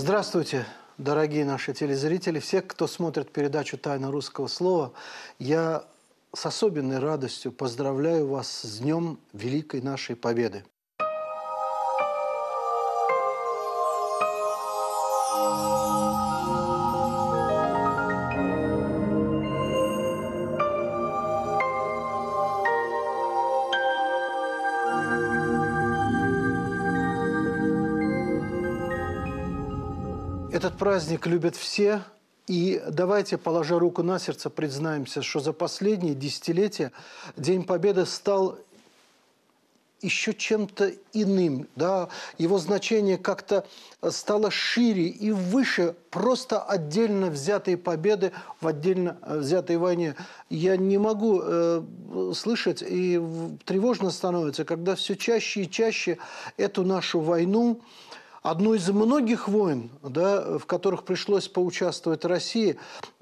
Здравствуйте, дорогие наши телезрители, все, кто смотрит передачу «Тайна русского слова». Я с особенной радостью поздравляю вас с Днем Великой нашей Победы. Этот праздник любят все, и давайте, положа руку на сердце, признаемся, что за последние десятилетия День Победы стал еще чем-то иным, да? Его значение как-то стало шире и выше просто отдельно взятой победы в отдельно взятой войне. Я не могу слышать, и тревожно становится, когда все чаще и чаще эту нашу войну, одну из многих войн, да, в которых пришлось поучаствовать России,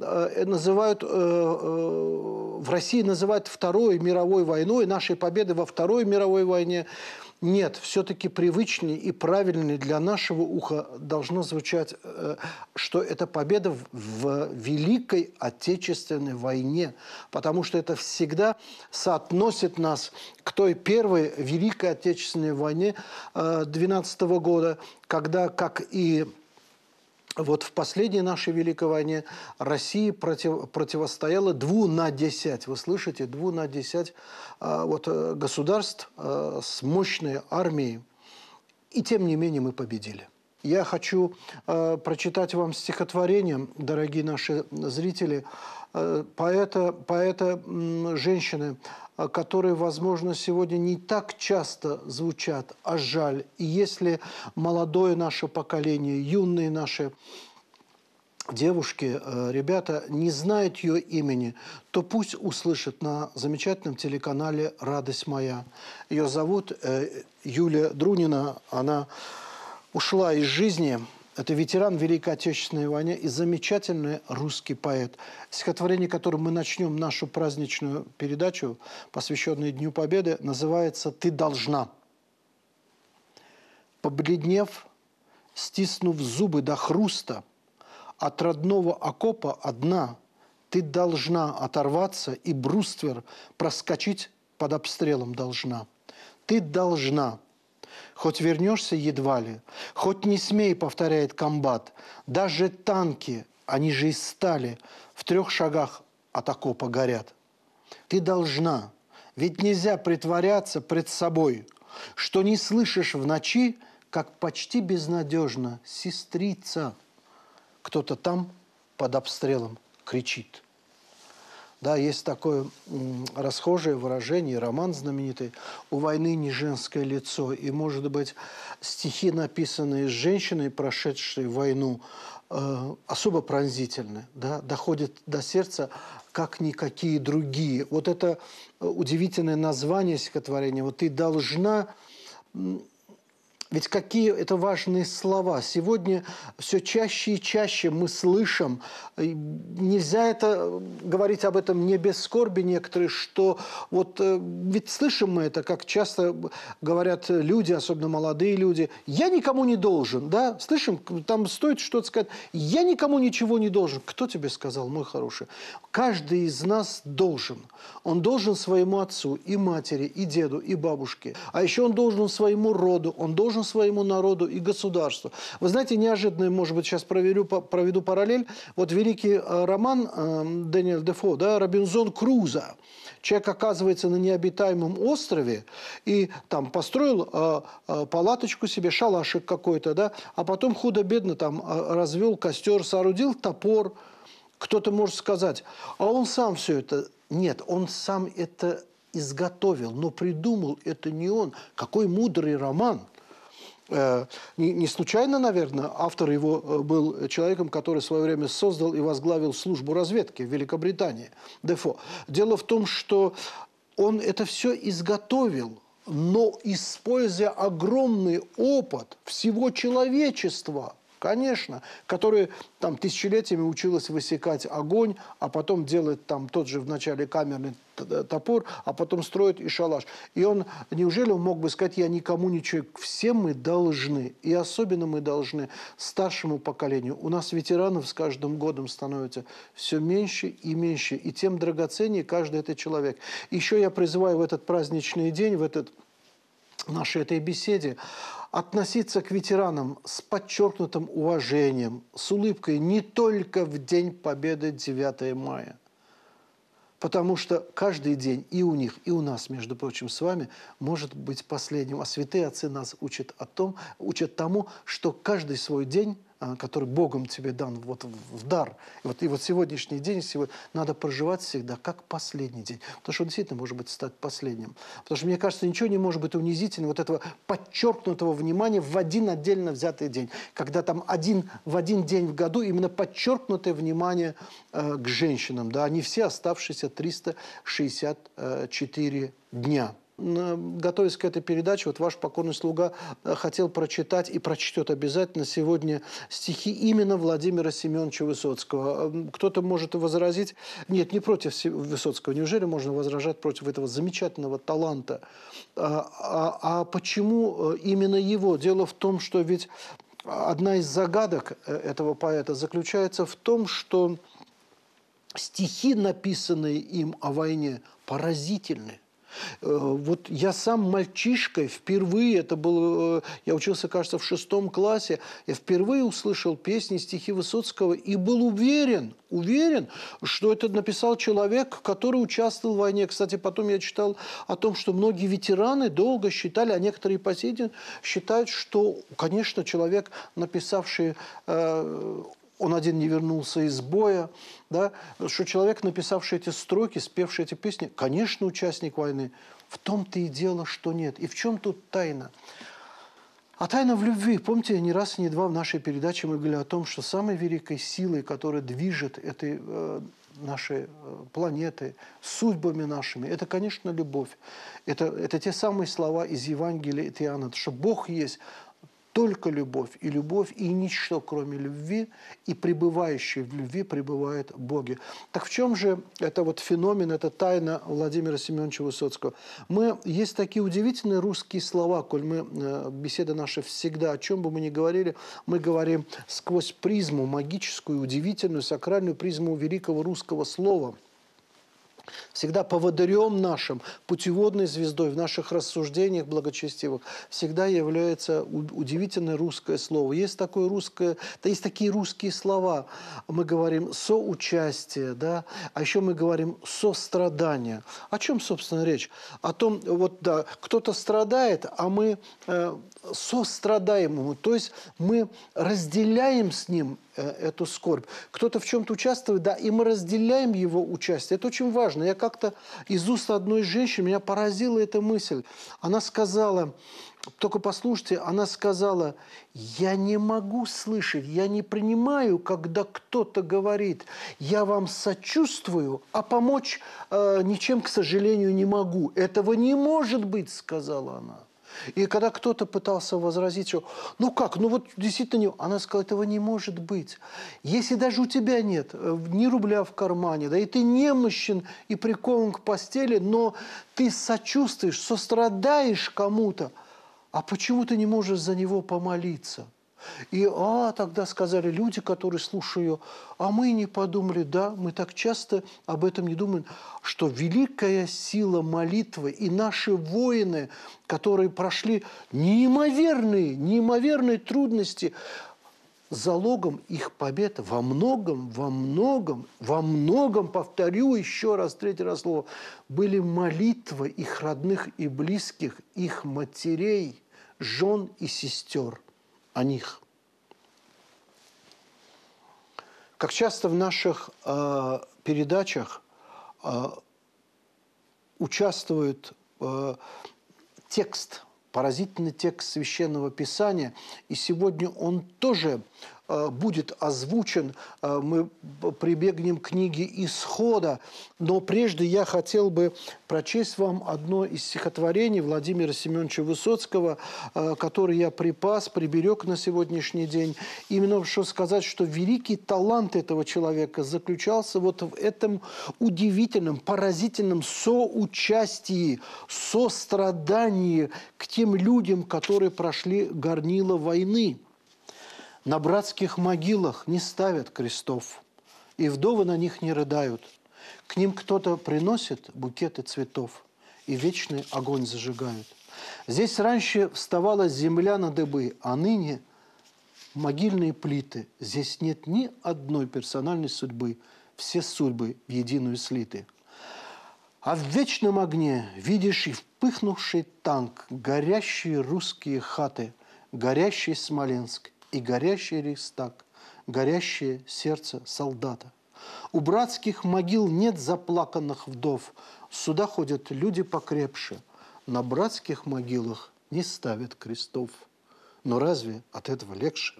в России называют Второй мировой войной, нашей победы во Второй мировой войне. Нет, все-таки привычнее и правильнее для нашего уха должно звучать, что это победа в Великой Отечественной войне, потому что это всегда соотносит нас к той первой Великой Отечественной войне 12 года, когда, как и вот в последней нашей Великой войне, Россия противостояла 2 на 10, вы слышите, 2 на 10 государств с мощной армией, и тем не менее мы победили. Я хочу прочитать вам стихотворение, дорогие наши зрители, поэта женщины, которые, возможно, сегодня не так часто звучат, а жаль. И если молодое наше поколение, юные наши девушки, ребята не знают ее имени, то пусть услышат на замечательном телеканале «Радость моя». Ее зовут Юлия Друнина, она ушла из жизни. Это ветеран Великой Отечественной войны и замечательный русский поэт. Стихотворение, которым мы начнем нашу праздничную передачу, посвященную Дню Победы, называется «Ты должна». Побледнев, стиснув зубы до хруста, от родного окопа одна, ты должна оторваться и бруствер проскочить под обстрелом должна. Ты должна. Хоть вернешься едва ли, хоть не смей, повторяет комбат, даже танки, они же из стали, в 3 шагах от окопа горят. Ты должна, ведь нельзя притворяться пред собой, что не слышишь в ночи, как почти безнадежно сестрица. Кто-то там под обстрелом кричит. Да, есть такое расхожее выражение, роман знаменитый «У войны не женское лицо». И, может быть, стихи, написанные женщиной, прошедшей войну, особо пронзительны, да, доходят до сердца, как никакие другие. Вот это удивительное название стихотворения. Вот «Ты должна...» Ведь какие это важные слова. Сегодня все чаще и чаще мы слышим, нельзя это говорить об этом не без скорби некоторые, что вот ведь слышим мы это, как часто говорят люди, особенно молодые люди, я никому не должен, да, слышим, там стоит что-то сказать, я никому ничего не должен. Кто тебе сказал, мой хороший? Каждый из нас должен. Он должен своему отцу и матери, и деду, и бабушке. А еще он должен своему роду, он должен своему народу и государству. Вы знаете, неожиданно, может быть, сейчас проведу параллель. Вот великий роман Дэниеля Дефо, да, «Робинзон Крузо». Человек оказывается на необитаемом острове и там построил палаточку себе, шалашик какой-то, да, а потом худо-бедно там развел костер, соорудил топор. Кто-то может сказать, а он сам все это... Нет, он сам это изготовил, но придумал это не он. Какой мудрый роман! Не случайно, наверное, автор его был человеком, который в свое время создал и возглавил службу разведки в Великобритании, Дефо. Дело в том, что он это все изготовил, но используя огромный опыт всего человечества. Конечно, которая там тысячелетиями училась высекать огонь, а потом делает там тот же вначале каменный топор, а потом строит и шалаш. И он, неужели он мог бы сказать, я никому ничего, все мы должны, и особенно мы должны старшему поколению. У нас ветеранов с каждым годом становится все меньше и меньше, и тем драгоценнее каждый этот человек. Еще я призываю в этот праздничный день, в нашей этой беседе, относиться к ветеранам с подчеркнутым уважением, с улыбкой не только в День Победы 9 мая. Потому что каждый день и у них, и у нас, между прочим, с вами, может быть последним. А святые отцы нас учат тому, что каждый свой день, который Богом тебе дан вот в дар, и вот сегодняшний день надо проживать всегда как последний день. Потому что он действительно может быть стать последним. Потому что, мне кажется, ничего не может быть унизительнее вот этого подчеркнутого внимания в один отдельно взятый день. Когда там в один день в году именно подчеркнутое внимание к женщинам. Да, они все оставшиеся 364 дня. Готовясь к этой передаче, вот ваш покорный слуга хотел прочитать и прочтет обязательно сегодня стихи именно Владимира Семеновича Высоцкого. Кто-то может возразить, нет, не против Высоцкого, неужели можно возражать против этого замечательного таланта? А почему именно его? Дело в том, что ведь одна из загадок этого поэта заключается в том, что стихи, написанные им о войне, поразительны. Вот я сам мальчишкой впервые, я учился, кажется, в 6 классе, я впервые услышал песни, стихи Высоцкого и был уверен, что это написал человек, который участвовал в войне. Кстати, потом я читал о том, что многие ветераны долго считали, а некоторые по сей день считают, что, конечно, человек, написавший... Он один не вернулся из боя, да, что человек, написавший эти строки, спевший эти песни, конечно, участник войны. В том-то и дело, что нет. И в чем тут тайна? А тайна в любви. Помните, не раз и не два в нашей передаче мы говорили о том, что самой великой силой, которая движет этой нашей планеты, судьбами нашими, это, конечно, любовь. Это те самые слова из Евангелия от Иоанна, что Бог есть только любовь, и ничто, кроме любви, и пребывающий в любви пребывает в Боге. Так в чем же это вот феномен, это тайна Владимира Семеновича Высоцкого? Есть такие удивительные русские слова, коль беседа наша всегда, о чем бы мы ни говорили, мы говорим сквозь призму магическую, удивительную, сакральную призму великого русского слова. Всегда поводырем нашим, путеводной звездой в наших рассуждениях благочестивых всегда является удивительное русское слово. Есть такие русские слова. Мы говорим «соучастие», да? А еще мы говорим «сострадание». О чем, собственно, речь? О том, кто-то страдает, а мы сострадаем ему, то есть мы разделяем с ним эту скорбь. Кто-то в чем-то участвует, да, и мы разделяем его участие. Это очень важно. Я как-то из уст одной женщины, меня поразила эта мысль. Она сказала, только послушайте, она сказала, я не могу слышать, я не принимаю, когда кто-то говорит, я вам сочувствую, а помочь ничем, к сожалению, не могу. Этого не может быть, сказала она. И когда кто-то пытался возразить, что действительно, она сказала, этого не может быть. Если даже у тебя нет ни рубля в кармане, да, и ты немощен и прикован к постели, но ты сочувствуешь, сострадаешь кому-то, а почему ты не можешь за него помолиться? И тогда сказали люди, которые слушали ее, а мы не подумали, да, мы так часто об этом не думаем, что великая сила молитвы и наши воины, которые прошли неимоверные трудности, залогом их побед во многом, повторю еще раз, третий раз слово, были молитвы их родных и близких, их матерей, жен и сестер. О них. Как часто в наших передачах участвует текст, поразительный текст Священного Писания, и сегодня он тоже будет озвучен, мы прибегнем к книге «Исхода». Но прежде я хотел бы прочесть вам одно из стихотворений Владимира Семеновича Высоцкого, которое я приберег на сегодняшний день. Именно что сказать, что великий талант этого человека заключался вот в этом удивительном, поразительном соучастии, сострадании к тем людям, которые прошли горнило войны. На братских могилах не ставят крестов, и вдовы на них не рыдают. К ним кто-то приносит букеты цветов, и вечный огонь зажигают. Здесь раньше вставала земля на дыбы, а ныне могильные плиты. Здесь нет ни одной персональной судьбы, все судьбы в единую слиты. А в вечном огне видишь и впыхнувший танк, горящие русские хаты, горящий Смоленск и горящий Рейхстаг, горящее сердце солдата. У братских могил нет заплаканных вдов, сюда ходят люди покрепше. На братских могилах не ставят крестов. Но разве от этого легче?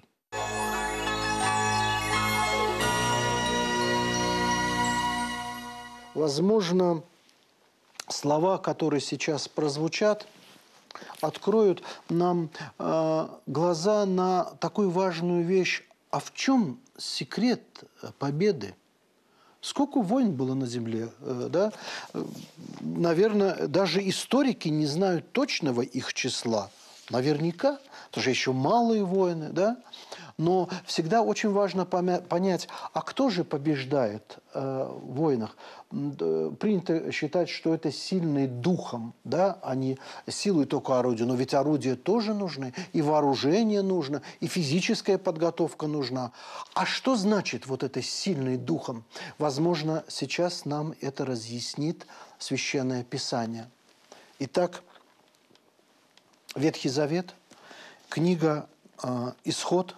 Возможно, слова, которые сейчас прозвучат, откроют нам глаза на такую важную вещь. А в чем секрет победы? Сколько войн было на земле? Да? Наверное, даже историки не знают точного их числа. Наверняка, потому что еще малые войны, да? Но всегда очень важно понять, а кто же побеждает в войнах? Принято считать, что это сильные духом, да? Они силой только орудия, но ведь орудия тоже нужны, и вооружение нужно, и физическая подготовка нужна. А что значит вот это сильный духом? Возможно, сейчас нам это разъяснит Священное Писание. Итак, Ветхий Завет, книга «Исход»,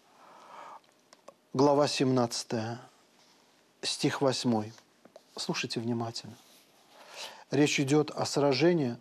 глава 17, стих 8. Слушайте внимательно. Речь идет о сражении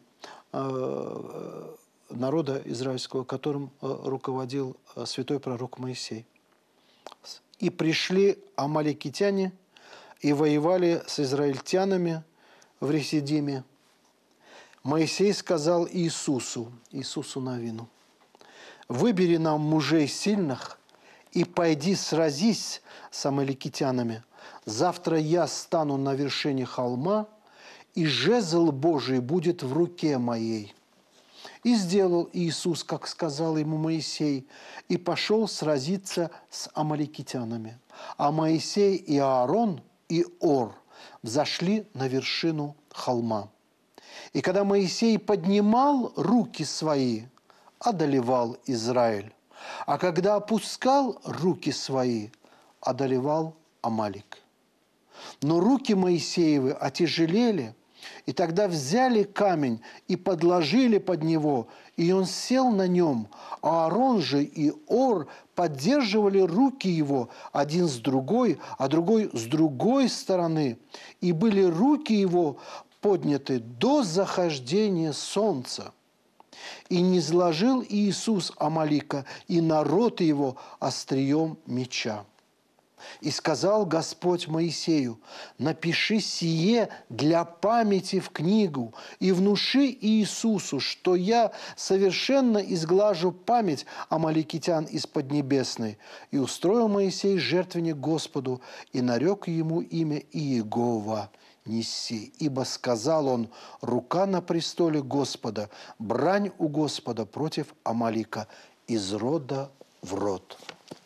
народа израильского, которым руководил святой пророк Моисей. «И пришли амалекитяне и воевали с израильтянами в Рефидиме. Моисей сказал Иисусу Навину: выбери нам мужей сильных и пойди сразись с амалекитянами. Завтра я стану на вершине холма, и жезл Божий будет в руке моей». И сделал Иисус, как сказал ему Моисей, и пошел сразиться с амалекитянами. А Моисей и Аарон и Ор взошли на вершину холма. И когда Моисей поднимал руки свои, одолевал Израиль. А когда опускал руки свои, одолевал Амалик. Но руки Моисеевы отяжелели, и тогда взяли камень и подложили под него, и он сел на нем. А Аарон же и Ор поддерживали руки его один с другой, а другой с другой стороны. И были руки его подняты до захождения солнца. И низложил Иисус Амалика и народ его острием меча. И сказал Господь Моисею: напиши сие для памяти в книгу и внуши Иисусу, что я совершенно изглажу память амалекитян из Поднебесной. И устроил Моисей жертвенник Господу, и нарек ему имя Иегова Ниси. Ибо сказал он: рука на престоле Господа, брань у Господа против Амалика из рода в род.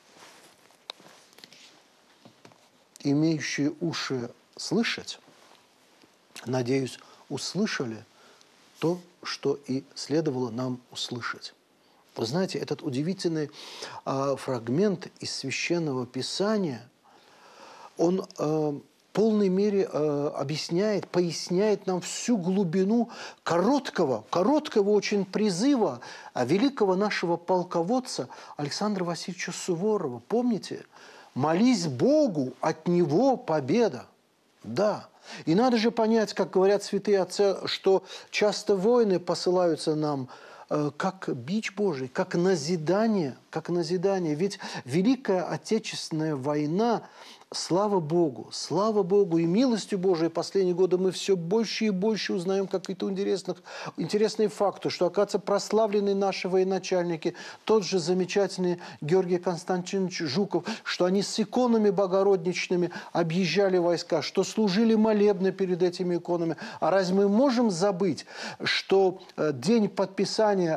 Имеющие уши слышать, надеюсь, услышали то, что и следовало нам услышать. Вы знаете, этот удивительный фрагмент из Священного Писания, он в полной мере объясняет, поясняет нам всю глубину короткого очень призыва великого нашего полководца Александра Васильевича Суворова. Помните? «Молись Богу, от Него победа». Да. И надо же понять, как говорят святые отцы, что часто войны посылаются нам как бич Божий, как назидание. как назидание. Ведь Великая Отечественная война, слава Богу, и милостью Божией последние годы мы все больше и больше узнаем какие-то интересные факты, что, оказывается, прославленные наши военачальники, тот же замечательный Георгий Константинович Жуков, что они с иконами богородничными объезжали войска, что служили молебны перед этими иконами. А разве мы можем забыть, что день подписания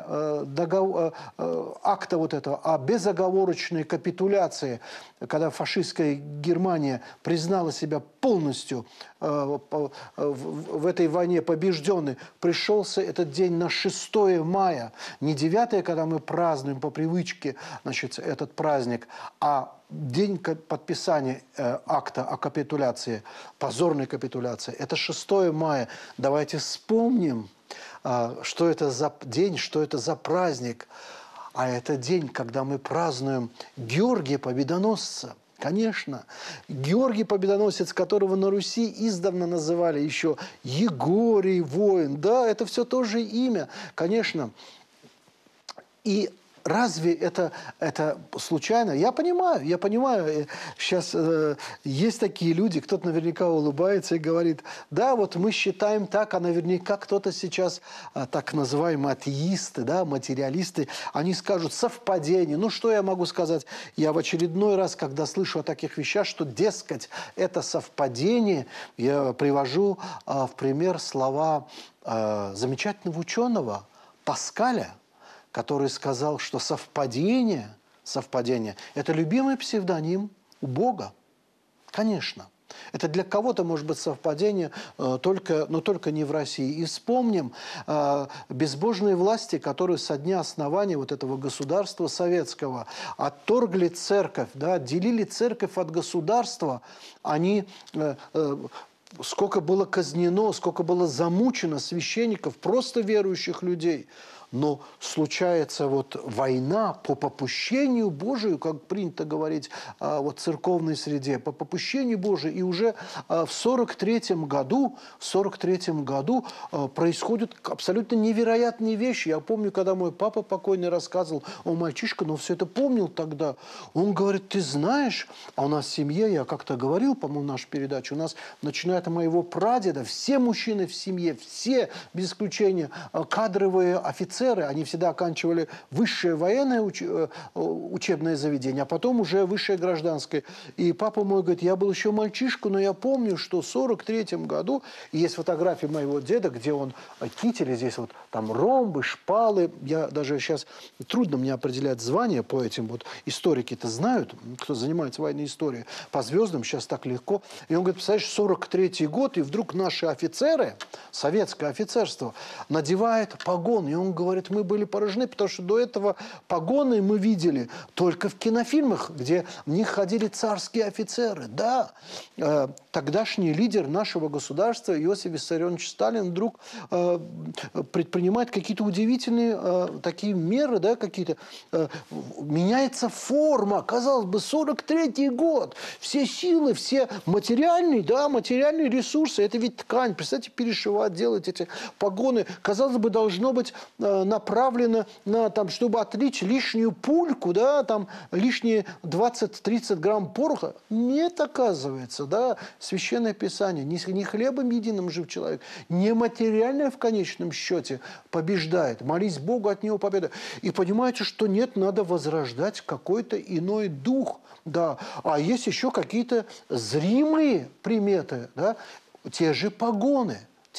акта вот этого о безоговорочной капитуляции, когда фашистская Германия признала себя полностью в этой войне побежденной, пришелся этот день на 6 мая. Не 9, когда мы празднуем по привычке, значит, этот праздник, а день подписания акта о капитуляции, позорной капитуляции. Это 6 мая. Давайте вспомним, что это за день, что это за праздник. А это день, когда мы празднуем Георгия Победоносца. Конечно, Георгий Победоносец, которого на Руси издавна называли еще Егорий воин. Да, это все тоже имя, конечно. И разве это случайно? Я понимаю. Сейчас есть такие люди, кто-то наверняка улыбается и говорит, да, вот мы считаем так, а наверняка кто-то сейчас, так называемые атеисты, да, материалисты, они скажут совпадение. Ну, что я могу сказать? Я в очередной раз, когда слышу о таких вещах, что, дескать, это совпадение, я привожу в пример слова замечательного ученого Паскаля, который сказал, что совпадение – это любимый псевдоним у Бога. Конечно. Это для кого-то может быть совпадение, но только не в России. И вспомним безбожные власти, которые со дня основания вот этого государства советского отторгли церковь, да, отделили церковь от государства. Они... сколько было казнено, сколько было замучено священников, просто верующих людей. Но случается вот война по попущению Божию, как принято говорить вот в церковной среде, по попущению Божию. И уже в 43-м году происходят абсолютно невероятные вещи. Я помню, когда мой папа покойный рассказывал, он мальчишка, но все это помнил тогда. Он говорит, ты знаешь, а у нас в семье, я как-то говорил, по-моему, в нашей передаче, у нас, начиная от моего прадеда, все мужчины в семье, все, без исключения, кадровые офицеры, они всегда оканчивали высшее военное учебное заведение, а потом уже высшее гражданское. И папа мой говорит, я был еще мальчишку, но я помню, что в 43-м году, есть фотографии моего деда, где он китель, здесь вот там ромбы, шпалы. Я даже сейчас, трудно мне определять звание по этим, вот историки-то знают, кто занимается военной историей, по звездам сейчас так легко. И он говорит, представляешь, 43-й год, и вдруг наши офицеры, советское офицерство, надевает погон, и он говорит, мы были поражены, потому что до этого погоны мы видели только в кинофильмах, где в них ходили царские офицеры. Да, тогдашний лидер нашего государства Иосиф Виссарионович Сталин вдруг предпринимает какие-то удивительные такие меры, да, какие-то. Меняется форма, казалось бы, 43-й год. Все силы, все материальные, да, материальные ресурсы, это ведь ткань. Представьте, перешивать, делать эти погоны, казалось бы, должно быть направлено на, там, чтобы отлить лишнюю пульку, да, там, лишние 20-30 грамм пороха. Нет, оказывается, да, Священное Писание, не хлебом единым жив человек, не материальное в конечном счете побеждает. Молись Богу, от Него победа. И понимаете, что нет, надо возрождать какой-то иной дух, да. А есть еще какие-то зримые приметы, да, те же погоны.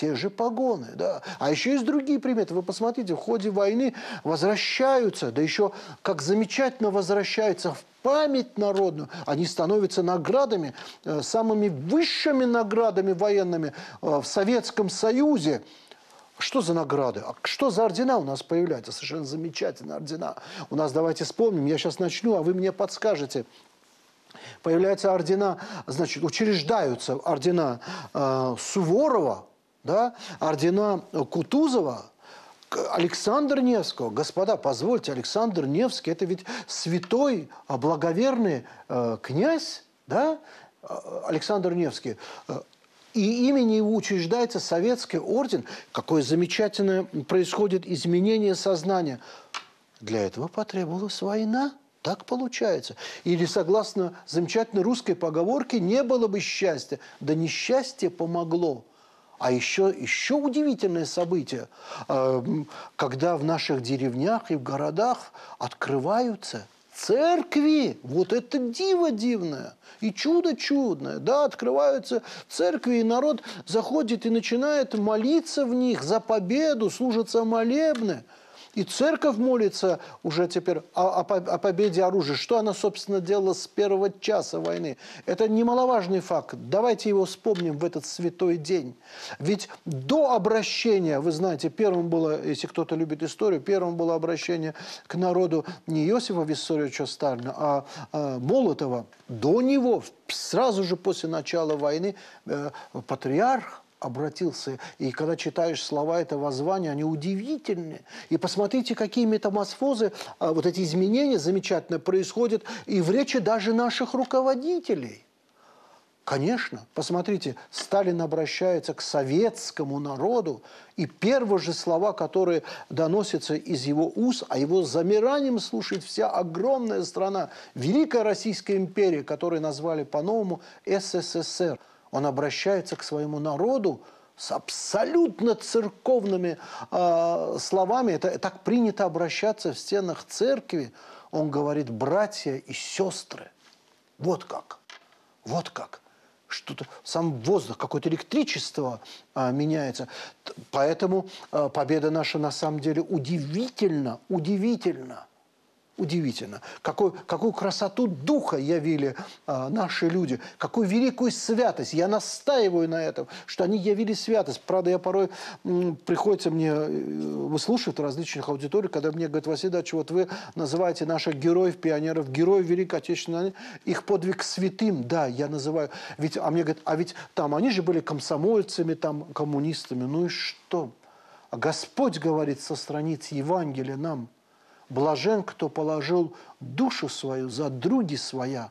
Да. А еще есть другие приметы. Вы посмотрите, в ходе войны возвращаются, да еще как замечательно возвращаются в память народную. Они становятся наградами, самыми высшими наградами военными в Советском Союзе. Что за награды? Что за ордена у нас появляются? Совершенно замечательные ордена. У нас, давайте вспомним, я сейчас начну, а вы мне подскажете. Появляются ордена, значит, учреждаются ордена Суворова, да, ордена Кутузова, Александра Невского. Господа, позвольте, Александр Невский, это ведь святой, благоверный князь, да, Александр Невский. И имени его учреждается советский орден. Какое замечательное происходит изменение сознания. Для этого потребовалась война. Так получается. Или, согласно замечательной русской поговорке, не было бы счастья, да несчастье помогло. А еще удивительное событие, когда в наших деревнях и в городах открываются церкви. Вот это диво дивное и чудо чудное. Да, открываются церкви, и народ заходит и начинает молиться в них за победу, служатся молебны. И церковь молится уже теперь о победе оружия. Что она, собственно, делала с первого часа войны? Это немаловажный факт. Давайте его вспомним в этот святой день. Ведь до обращения, вы знаете, первым было, если кто-то любит историю, первым было обращение к народу не Иосифа Виссарионовича Сталина, а Молотова. До него, сразу же после начала войны, патриарх обратился. И когда читаешь слова этого воззвания, они удивительные. И посмотрите, какие метаморфозы, вот эти изменения замечательно происходят и в речи даже наших руководителей. Конечно, посмотрите, Сталин обращается к советскому народу, и первые же слова, которые доносятся из его уст, а его с замиранием слушает вся огромная страна, Великая Российская империя, которую назвали по-новому СССР. Он обращается к своему народу с абсолютно церковными словами. Это так принято обращаться в стенах церкви. Он говорит: братья и сестры. Вот как. Вот как. Что-то, сам воздух, какое-то электричество меняется. Поэтому победа наша на самом деле удивительна, удивительна. Удивительно, какую красоту духа явили наши люди, какую великую святость. Я настаиваю на этом, что они явили святость. Правда, я порой, приходится мне выслушивать различных аудиторий, когда мне говорят: Василий Ильич, вот вы называете наших героев, пионеров, героев Великой Отечественной войны, их подвиг святым. Да, я называю. А мне говорят: а ведь там они же были комсомольцами, там, коммунистами. Ну и что? А Господь говорит со страниц Евангелия нам: блажен, кто положил душу свою за други своя.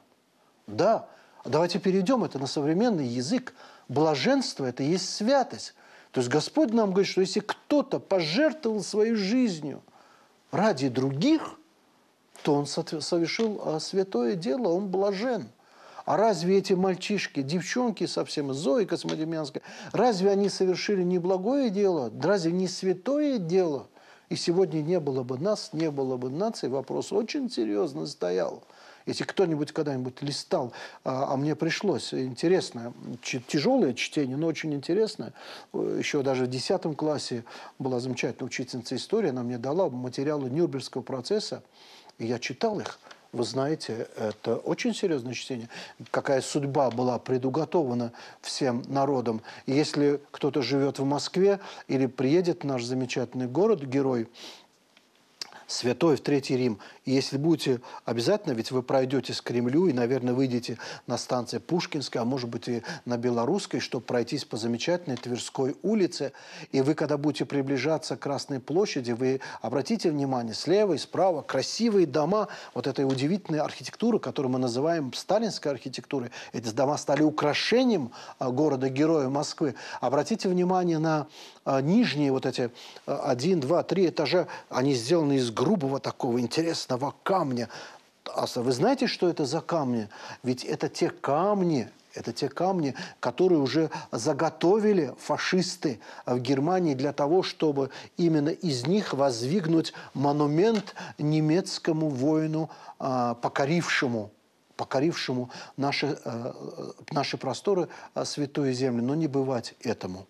Да, давайте перейдем это на современный язык. Блаженство – это и есть святость. То есть Господь нам говорит, что если кто-то пожертвовал своей жизнью ради других, то он совершил святое дело, он блажен. А разве эти мальчишки, девчонки совсем, Зои Космодемьянская, разве они совершили не благое дело? Разве не святое дело? И сегодня не было бы нас, не было бы нации, вопрос очень серьезно стоял. Если кто-нибудь когда-нибудь листал, а мне пришлось, интересное, тяжелое чтение, но очень интересное. Еще даже в 10 классе была замечательная учительница истории, она мне дала материалы Нюрнбергского процесса, и я читал их. Вы знаете, это очень серьезное чтение. Какая судьба была предуготована всем народам. И если кто-то живет в Москве или приедет в наш замечательный город, герой, святой в Третий Рим, и если будете обязательно, ведь вы пройдете с Кремлю и, наверное, выйдете на станции Пушкинской, а может быть и на Белорусской, чтобы пройтись по замечательной Тверской улице, и вы, когда будете приближаться к Красной площади, вы обратите внимание, слева и справа красивые дома, вот этой удивительной архитектуры, которую мы называем сталинской архитектурой. Эти дома стали украшением города-героя Москвы. Обратите внимание на нижние вот эти 1, 2, 3 этажа, они сделаны из грубого такого интересного камня. А вы знаете, что это за камни? Ведь это те камни, которые уже заготовили фашисты в Германии для того, чтобы именно из них воздвигнуть монумент немецкому воину, покорившему наши просторы, святую землю. Но не бывать этому.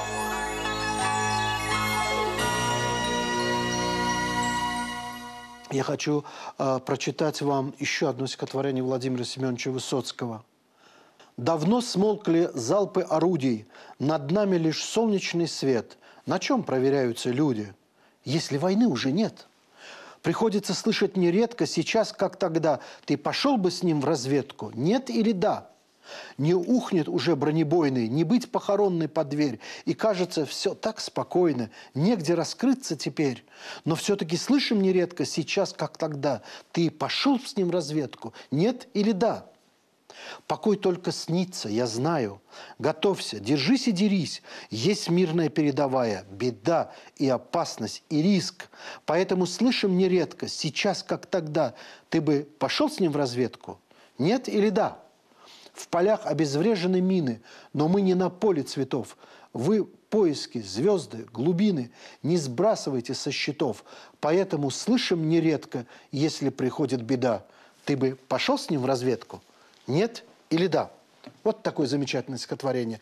Я хочу прочитать вам еще одно стихотворение Владимира Семеновича Высоцкого. «Давно смолкли залпы орудий, над нами лишь солнечный свет. На чем проверяются люди, если войны уже нет? Приходится слышать нередко, сейчас как тогда, ты пошел бы с ним в разведку, нет или да? Не ухнет уже бронебойный, не быть похоронной под дверь. И кажется, все так спокойно, негде раскрыться теперь. Но все-таки слышим нередко, сейчас как тогда, ты пошел с ним в разведку, нет или да? Покой только снится, я знаю. Готовься, держись и дерись. Есть мирная передовая, беда и опасность, и риск. Поэтому слышим нередко, сейчас как тогда, ты бы пошел с ним в разведку? Нет или да? В полях обезврежены мины, но мы не на поле цветов. Вы поиски, звезды, глубины не сбрасывайте со счетов. Поэтому слышим нередко, если приходит беда. Ты бы пошел с ним в разведку? Нет или да? Вот такое замечательное стихотворение.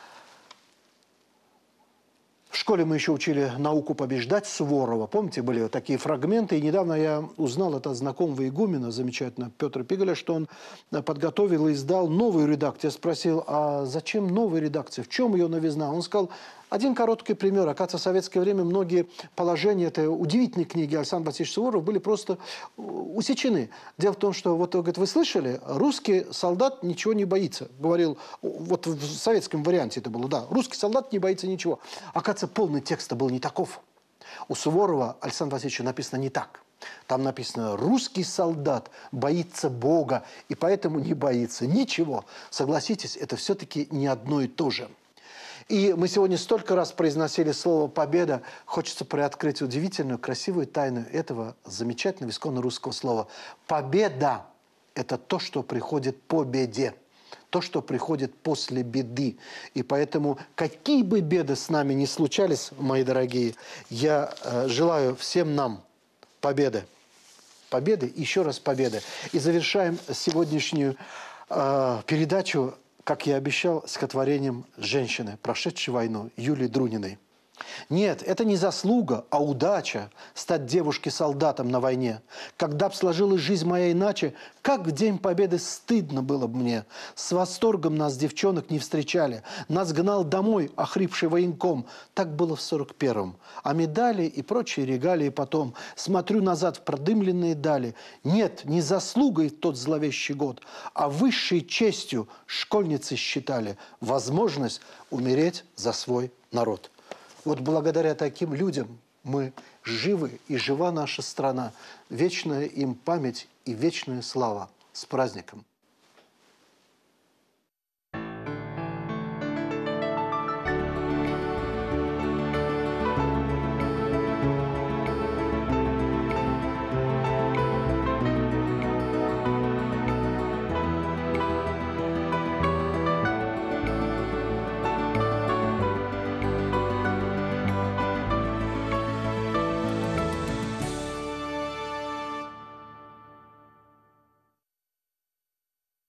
В школе мы еще учили науку побеждать Суворова. Помните, были вот такие фрагменты. И недавно я узнал от знакомого игумена, замечательно, Петра Пиголя, что он подготовил и издал новую редакцию. Я спросил, а зачем новая редакция? В чем ее новизна? Он сказал, один короткий пример. Оказывается, в советское время многие положения этой удивительной книги Александра Васильевича Суворова были просто усечены. Дело в том, что, вот, говорит, вы слышали, русский солдат ничего не боится. Говорил, вот в советском варианте это было, да, русский солдат не боится ничего. Оказывается, полный текст был не таков. У Суворова Александра Васильевича написано не так. Там написано, русский солдат боится Бога, и поэтому не боится ничего. Согласитесь, это все-таки не одно и то же. И мы сегодня столько раз произносили слово «победа». Хочется приоткрыть удивительную, красивую тайну этого замечательного исконно русского слова. Победа – это то, что приходит по беде. То, что приходит после беды. И поэтому, какие бы беды с нами ни случались, мои дорогие, я желаю всем нам победы. Победы, еще раз победы. И завершаем сегодняшнюю передачу, как я обещал, стихотворением женщины, прошедшей войну, Юлии Друниной. Нет, это не заслуга, а удача стать девушке-солдатом на войне. Когда б сложилась жизнь моя иначе, как в день победы стыдно было бы мне. С восторгом нас, девчонок, не встречали. Нас гнал домой охрипший военком. Так было в 41-м. А медали и прочие регалии потом. Смотрю назад в продымленные дали. Нет, не заслугой тот зловещий год, а высшей честью школьницы считали возможность умереть за свой народ. Вот благодаря таким людям мы живы и жива наша страна. Вечная им память и вечная слава. С праздником!